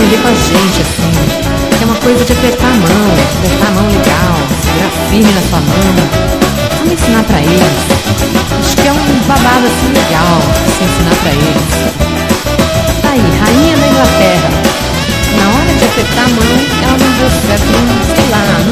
aprender com a gente, assim. Que é uma coisa de apertar a mão legal, segurar firme na sua mão. Vamos ensinar pra eles. Acho que é um babado assim legal se ensinar pra eles. Tá aí, rainha da Inglaterra. Na hora de apertar a mão, ela não deu certo, sei lá,